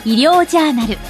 医療ジャーナル。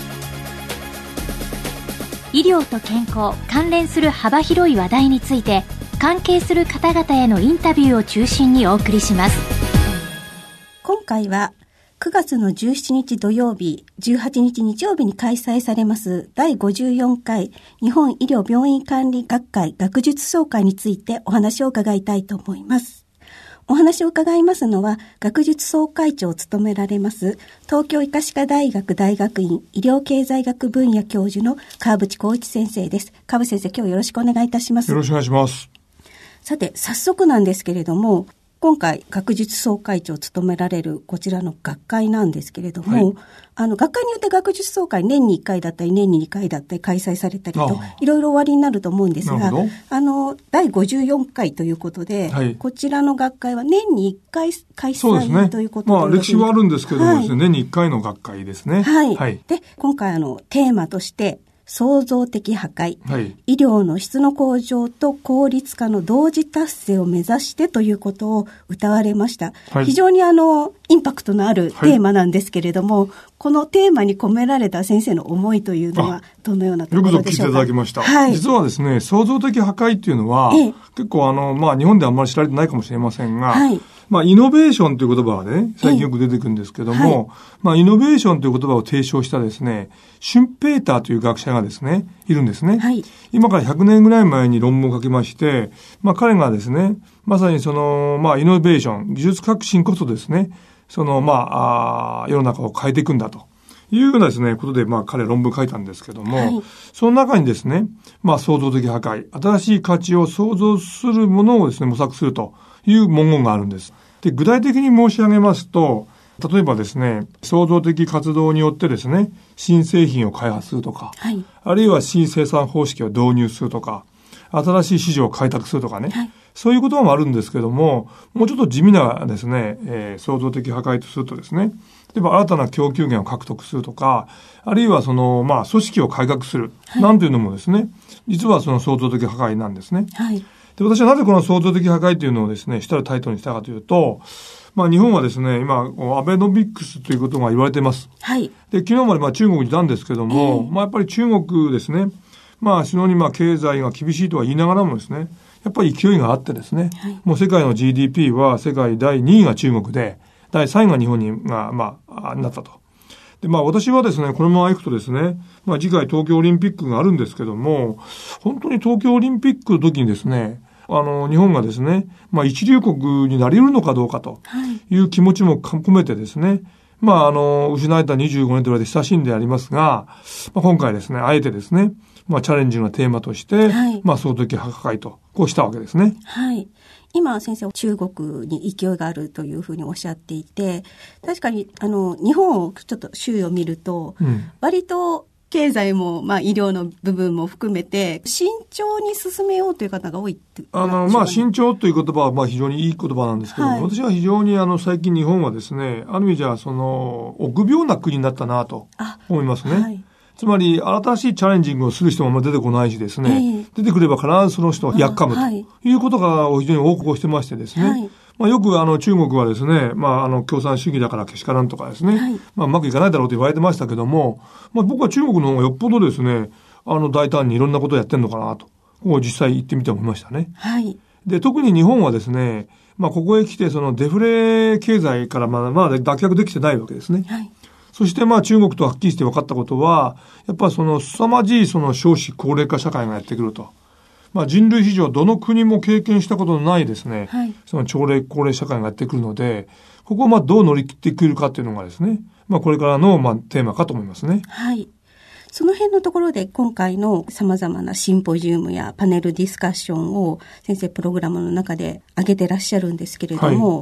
医療と健康関連する幅広い話題について、関係する方々へのインタビューを中心にお送りします。 今回は9月の17日土曜日、18日日曜日に開催されます第54回日本医療病院管理学会学術総会についてお話を伺いたいと思います。お話を伺いますのは、学術総会長を務められます東京医科歯科大学大学院医療経済学分野教授の川淵浩一先生です。川淵先生、今日よろしくお願いいたします。 よろしくお願いします。 さて、早速なんですけれども、今回学術総会長を務められるこちらの学会なんですけれども、学会によって学術総会年に1回だったり年に2回だったり開催されたりといろいろおありになると思うんですが、第54回ということで、こちらの学会は年に1回開催ということで、 歴史はあるんですけどもですね、年に1回の学会ですね。 で、今回テーマとして創造的破壊、医療の質の向上と効率化の同時達成を目指してということを謳われました。非常にインパクトのあるテーマなんですけれども、このテーマに込められた先生の思いというのはどのようなところでしょうか。 よくぞ聞いていただきました。実はですね、創造的破壊っていうのは、結構日本ではあんまり知られてないかもしれませんが、イノベーションという言葉がね、最近よく出てくるんですけども、イノベーションという言葉を提唱したですね、シュンペーターという学者がですね、いるんですね。今から100年ぐらい前に論文を書きまして、彼がですね、まさにイノベーション、技術革新こそですね、世の中を変えていくんだというようなですね、ことで、彼論文書いたんですけども、その中にですね、創造的破壊、新しい価値を創造するものをですね、模索するという文言があるんです。で、具体的に申し上げますと、例えばですね、創造的活動によってですね、新製品を開発するとか、あるいは新生産方式を導入するとか、新しい市場を開拓するとかね、そういうこともあるんですけども、もうちょっと地味なですね、創造的破壊とするとですね、例えば新たな供給源を獲得するとか、あるいは組織を改革する、なんていうのもですね、実はその創造的破壊なんですね。で、私はなぜこの創造的破壊というのをですね、主たるタイトルにしたかというと、日本はですね、今、アベノミクスということが言われています。で、昨日まで中国にいたんですけども、やっぱり中国ですね、非常に経済が厳しいとは言いながらもですね、やっぱり勢いがあってですね、もう世界の GDP は世界第2位が中国で、第3位が日本になったと。で、私はですね、このまま行くとですね、次回東京オリンピックがあるんですけども、本当に東京オリンピックの時にですね、日本がですね、一流国になり得るのかどうかという気持ちも込めてですね、失われた25年と言われて親しんでありますが、今回ですね、あえてですね、チャレンジングなテーマとして、創造的破壊と、こうしたわけですね。 今先生、中国に勢いがあるというふうにおっしゃっていて、確かに日本をちょっと周囲を見ると、割と経済も、医療の部分も含めて慎重に進めようという方が多いって慎重という言葉は非常にいい言葉なんですけども、私は非常に最近日本はですね、ある意味じゃ臆病な国になったなと思いますね。つまり新しいチャレンジングをする人も出てこないしですね、出てくれば必ずその人をやっかむということが非常に横行してましてですね、よく中国はですね、共産主義だからけしからんとかですね、うまくいかないだろうと言われてましたけども、僕は中国の方がよっぽどですね、大胆にいろんなことをやってんのかなと、実際行ってみて思いましたね。で、特に日本はですね、ここへ来てそのデフレ経済からまだ脱却できてないわけですね。そして中国とはっきりして分かったことは、やっぱり凄まじい少子高齢化社会がやってくると。人類史上どの国も経験したことのないですね、その高齢社会がやってくるので、ここをどう乗り切ってくるかっていうのがですね、これからのテーマかと思いますね。 その辺のところで今回の様々なシンポジウムやパネルディスカッションを先生プログラムの中で挙げてらっしゃるんですけれども、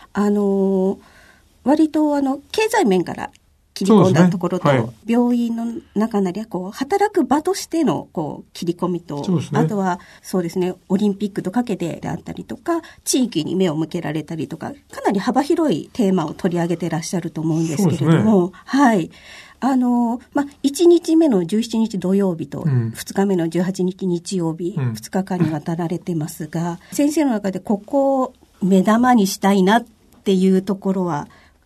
割と経済面から切り込んだところと、病院の中なりは働く場としての切り込みと、あとはそうですね、オリンピックとかけてであったりとか、地域に目を向けられたりとか、かなり幅広いテーマを取り上げてらっしゃると思うんですけれども、1日目の17日土曜日と2日目の18日日曜日、2日間にわたられてますが、先生の中でここを目玉にしたいなっていうところは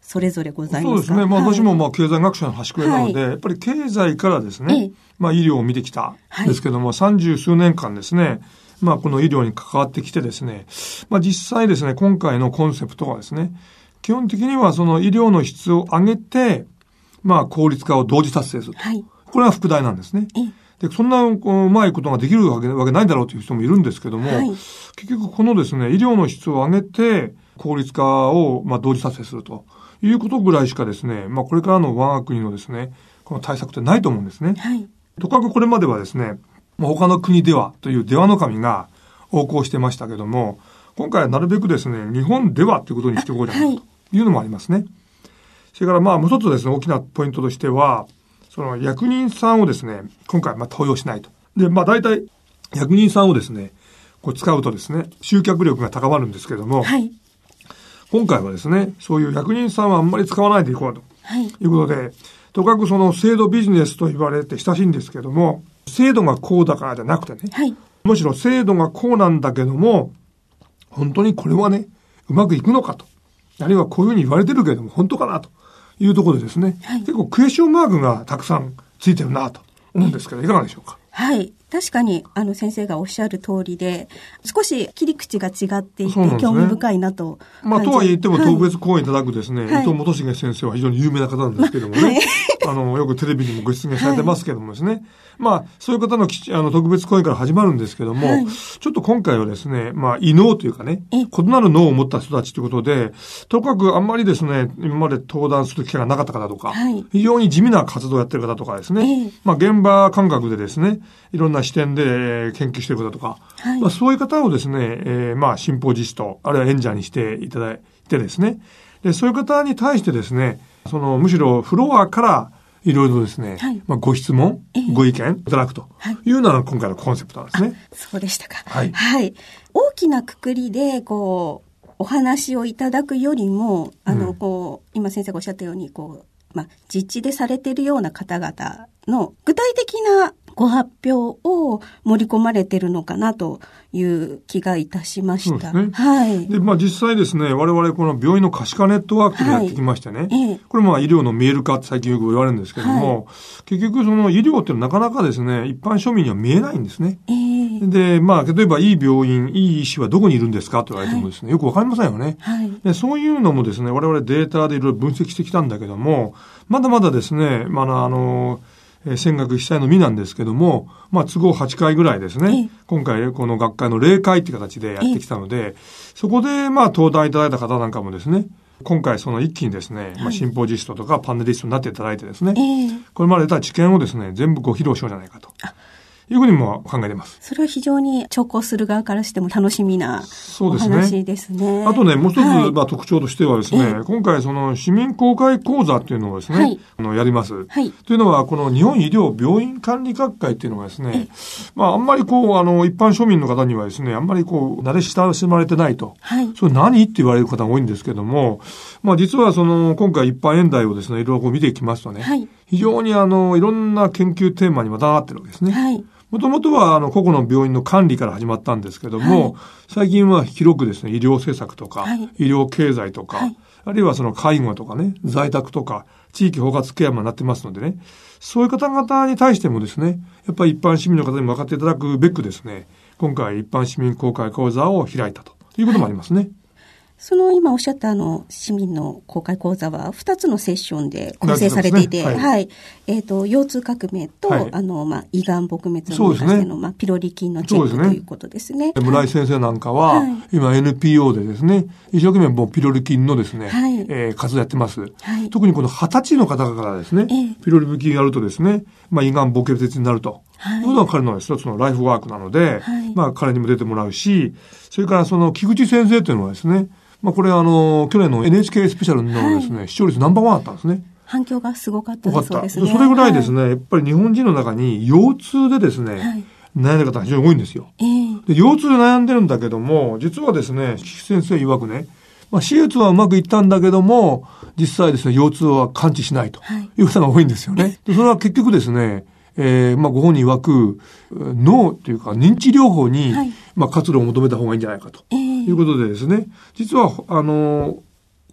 それぞれございますか？ そうですね。私も経済学者の端くれなので、やっぱり経済からですね、医療を見てきたんですけども、30数年間ですね、この医療に関わってきてですね、実際ですね、今回のコンセプトはですね、基本的にはその医療の質を上げて、効率化を同時達成する。これが副題なんですね。で、そんなうまいことができるわけないだろうという人もいるんですけども、結局このですね、医療の質を上げて、効率化を同時達成するということぐらいしかですね、これからの我が国のですね、この対策ってないと思うんですね。とかくこれまではですね、他の国ではという出羽の神が横行してましたけども、今回はなるべくですね、日本ではということにしておこうじゃないかというのもありますね。それからもう一つですね、大きなポイントとしては、その役人さんをですね、今回登用しないと。で、大体役人さんをですね、こう使うとですね、集客力が高まるんですけども、今回はですね、そういう役人さんはあんまり使わないでいこうということで、とかくその制度ビジネスと言われて親しいんですけども、制度がこうだからじゃなくてね、むしろ制度がこうなんだけども、本当にこれはね、うまくいくのかと。あるいはこういうふうに言われてるけれども、本当かなというところでですね、結構クエスチョンマークがたくさんついてるなと思うんですけど、いかがでしょうか？ 確かに、先生がおっしゃる通りで、少し切り口が違っていて、興味深いなと。 とは言っても特別講演いただくですね、伊藤元重先生は非常に有名な方なんですけどもね、よくテレビにもご出演されてますけどもですね、そういう方の特別講演から始まるんですけども、ちょっと今回はですね、異能というかね、異なる脳を持った人たちということで、とにかくあんまりですね、今まで登壇する機会がなかった方とか、非常に地味な活動をやってる方とかですね、現場感覚でですね、いろんな視点で研究している方とか、そういう方をですね、シンポジスト、あるいは演者にしていただいてですね、で、そういう方に対してですね、むしろフロアからいろいろですね、ご質問、ご意見いただくというのが今回のコンセプトなんですね。 そうでしたか。大きな括りで、お話をいただくよりも、今先生がおっしゃったように、実地でされているような方々の具体的なご発表を盛り込まれているのかなという気がいたしました。 そうですね。で、実際ですね、我々この病院の可視化ネットワークでやってきましてね、これ医療の見える化って最近よく言われるんですけども、結局その医療ってなかなかですね、一般庶民には見えないんですね。で、例えばいい病院、いい医師はどこにいるんですかと言われてもですね、よくわかりませんよね。で、そういうのもですね、我々データでいろいろ分析してきたんだけども、まだまだですね、泉岳被災の身なんですけども、都合8回ぐらいですね、今回この学会の例会っていう形でやってきたので、そこで登壇いただいた方なんかもですね、今回その一気にですね、シンポジストとかパネリストになっていただいてですね、これまで得た知見をですね、全部ご披露しようじゃないかと。いうふうにも考えています。 それは非常に聴講する側からしても楽しみなお話ですね。 あとね、もう一つ、特徴としてはですね、今回その市民公開講座っていうのをですね、やります。というのは、この日本医療病院管理学会っていうのがですね、あんまり一般庶民の方にはですね、あんまり慣れ親しまれてないと。それ何って言われる方が多いんですけども、実は今回一般演題をですね、いろいろ見ていきますとね、非常にいろんな研究テーマにまたがってるわけですね。もともとは個々の病院の管理から始まったんですけども、最近は広くですね、医療政策とか、医療経済とか、あるいは介護とかね、在宅とか、地域包括ケアもなってますのでね、そういう方々に対してもですね、やっぱり一般市民の方にも分かっていただくべくですね、今回一般市民公開講座を開いたということもありますね。 今おっしゃった市民の公開講座は2つのセッションで構成されていて、腰痛革命と、胃がん撲滅を目指しての、ピロリ菌のチェックということですね。 村井先生なんかは、今 NPO でですね、一生懸命もうピロリ菌のですね、活動やってます。特にこの20歳の方からですね、ピロリ菌やるとですね、胃がん撲滅になると。いうのは彼の一つのライフワークなので、彼にも出てもらうし、それから菊池先生というのはですね、これ去年の NHK スペシャルのですね、視聴率ナンバーワンだったんですね。 反響がすごかったそうですね。 それぐらいですね、やっぱり日本人の中に腰痛でですね、悩んでる方が非常に多いんですよ。で、腰痛で悩んでるんだけども、実はですね、菊池先生曰くね、手術はうまくいったんだけども、実際ですね、腰痛は完治しないという方が多いんですよね。でそれは結局ですね、ご本人曰く脳というか認知療法に、活路を求めた方がいいんじゃないかということでですね、実はこ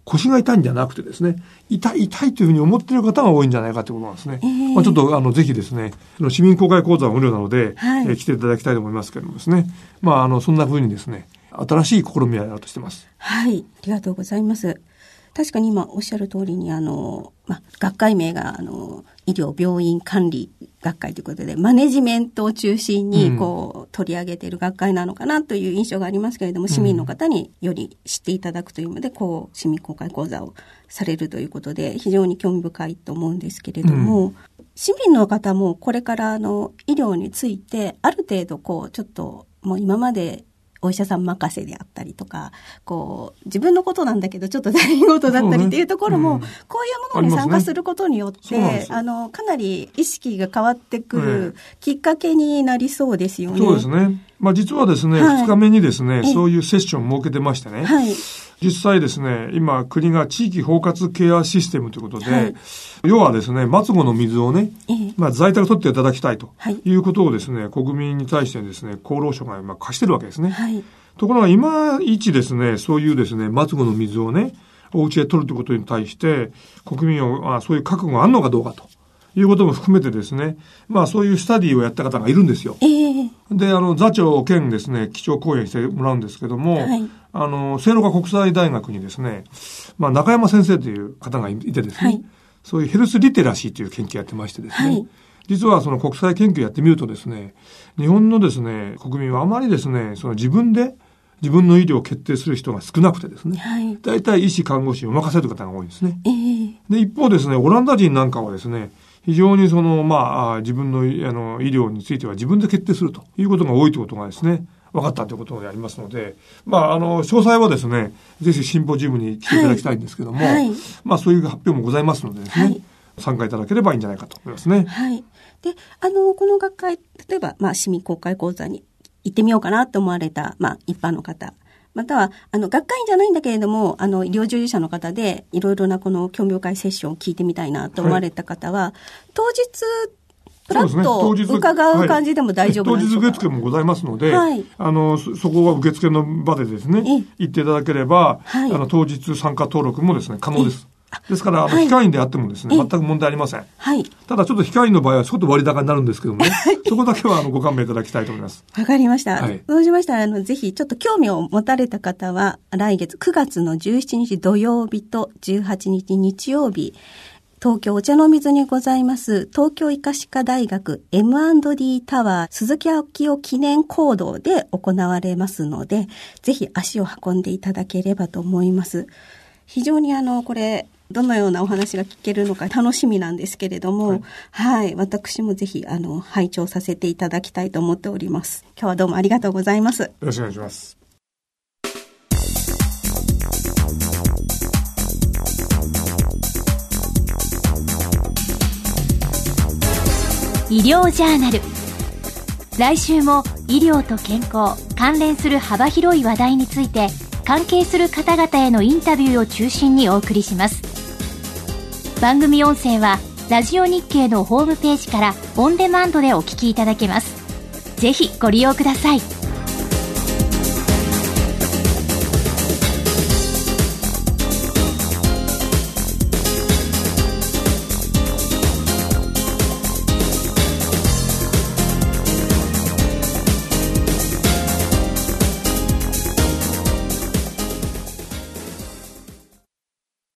腰が痛いんじゃなくてですね、痛いというふうに思っている方が多いんじゃないかということなんですね。ちょっとぜひですね、市民公開講座は無料なので、来ていただきたいと思いますけれどもですね。そんなふうにですね、新しい試みをやろうとしています。 はい、ありがとうございます。確かに今おっしゃる通りに学会名が医療病院管理学会ということでマネジメントを中心に取り上げている学会なのかなという印象がありますけれども、市民の方により知っていただくというので市民公開講座をされるということで非常に興味深いと思うんですけれども、市民の方もこれから医療についてある程度ちょっともう今までお医者さん任せであったりとか、自分のことなんだけどちょっと他人事だったりっていうところも、こういうものに参加することによって、かなり意識が変わってくるきっかけになりそうですよね。 そうですね。実はですね、2日目にですね、そういうセッションを設けてましてね、実際ですね、今国が地域包括ケアシステムということで、要はですね、末後の水をね、在宅取っていただきたいということをですね、国民に対してですね、厚労省が課してるわけですね。ところが今一ですね、そういうですね、末後の水をね、お家で取るということに対して、国民はそういう覚悟があるのかどうかということも含めてですね、そういうスタディをやった方がいるんですよ。で、座長兼ですね、基調講演してもらうんですけども、聖路加国際大学にですね、中山先生という方がいてですね、そういうヘルスリテラシーという研究をやってましてですね、実はその国際研究をやってみるとですね、日本のですね、国民はあまりですね、自分で自分の医療を決定する人が少なくてですね、大体医師看護師を任せる方が多いですね。で、一方ですね、オランダ人なんかはですね、非常に自分の医療については自分で決定するということが多いということがですね、分かったということでありますので、詳細はですね、ぜひシンポジウムに来ていただきたいんですけども、そういう発表もございますのでですね、参加いただければいいんじゃないかと思いますね。 で、この学会、例えば、市民公開講座に行ってみようかなと思われた、一般の方、または、学会員じゃないんだけれども、医療従事者の方で、いろいろなこの興味深いセッションを聞いてみたいなと思われた方は、当日、プラッと伺う感じでも大丈夫なんでしょうか。 当日受付もございますので、そこは受付の場でですね、行っていただければ、当日参加登録もですね、可能です。ですから、非会員であってもですね、全く問題ありません。ただ、ちょっと非会員の場合は、ちょっと割高になるんですけどもね、そこだけはご勘弁いただきたいと思います。 わかりました。そうしましたら、ぜひ、ちょっと興味を持たれた方は、来月9月の17日土曜日と18日日曜日、東京お茶の水にございます東京医科歯科大学 M&D タワー鈴木昭夫記念講堂で行われますので、ぜひ足を運んでいただければと思います。非常にこれどのようなお話が聞けるのか楽しみなんですけれども、私もぜひ拝聴させていただきたいと思っております。今日はどうもありがとうございます。よろしくお願いします。 医療ジャーナル。来週も医療と健康関連する幅広い話題について関係する方々へのインタビューを中心にお送りします。番組音声はラジオ日経のホームページからオンデマンドでお聞きいただけます。ぜひご利用ください。